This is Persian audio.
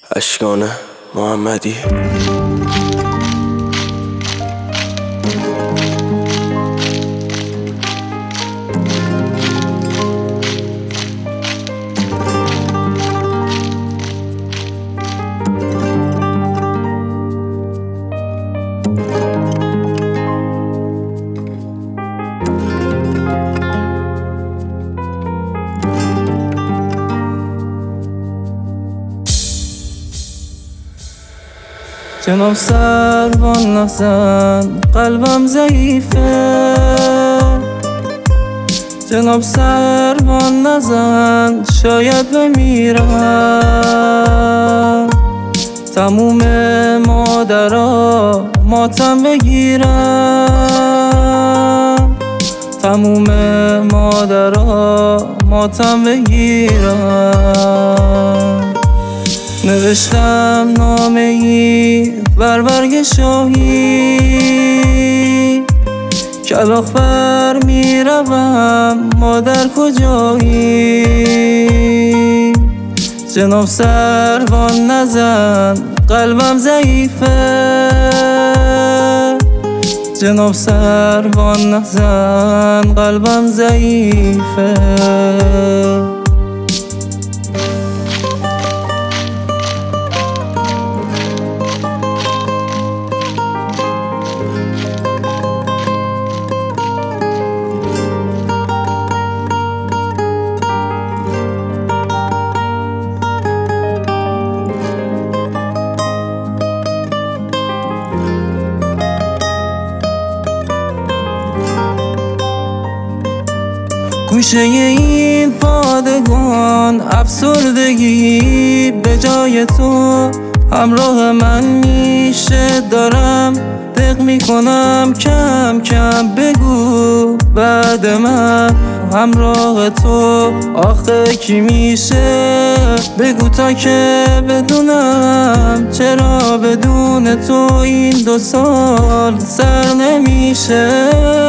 اشکان محمدی. جناب سروان نزن قلبم ضعیفه، جناب سروان نزن شاید بمیرم. تموم مادرها ماتم بگیرم، تموم مادرها ماتم بگیرم. نوشتم نامه ای بر برگ شاهی، کلاغ بر میروم مادر کجایی؟ جناب سروان نزن قلبم ضعیفه، جناب سروان نزن قلبم ضعیفه. گوشه این پادگان افسردگی به جای تو همراه من میشه. دارم دق میکنم کم کم، بگو بعد من همراه تو آخه کی میشه؟ بگو تا که بدونم چرا بدون تو این 2 سال سر نمیشه.